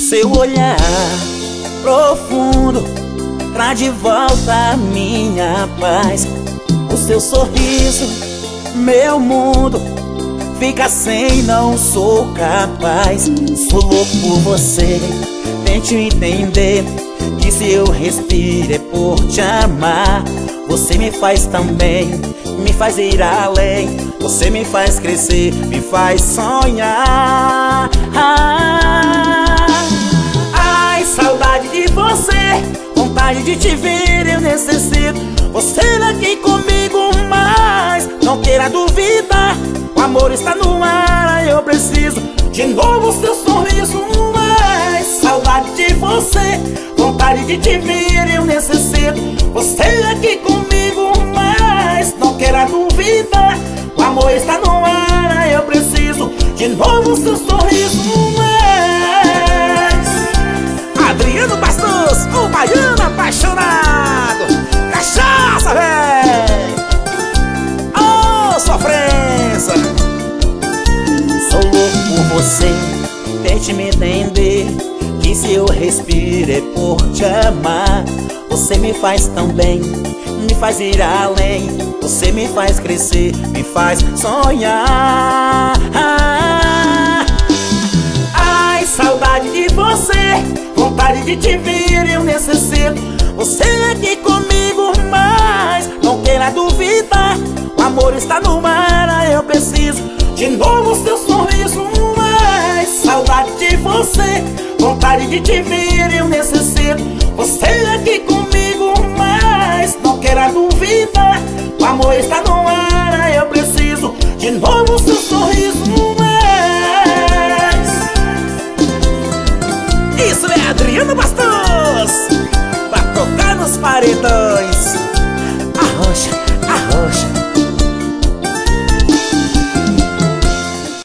Seu olhar profundo traz de volta a minha paz. O seu sorriso, meu mundo fica sem, não sou capaz. Sou louco por você, tente entender que se eu respiro é por te amar. Você me faz tão bem, me faz ir além. Você me faz crescer, me faz sonhar. Ai, saudade de você, vontade de te ver eu necessito. Você aqui comigo, mas não queira duvidar. O amor está no ar, eu preciso de novo seu sorriso. Mas saudade de você, vontade de te ver eu necessito. Você aqui comigo, mas não queira duvidar. O amor está no ar, eu preciso de novo seu sorriso. Mas Adriano Bastos, o baiano apaixonado. Cachaça, véi! Oh, sofrência! Sou louco por você, tente me entender que se eu respiro é por te amar. Você me faz tão bem, me faz ir além. Você me faz crescer, me faz sonhar. Ai, saudade de você, vontade de te ver eu necessito. Você aqui comigo, mas não queira duvidar. O amor está no mar, eu preciso de novo seu sorriso. Mas saudade de você, vontade de te ver eu necessito. Você aqui comigo, mas não queira duvidar. O amor está no ar, eu preciso de novo seu sorriso. Mas isso é Adriano Bastos.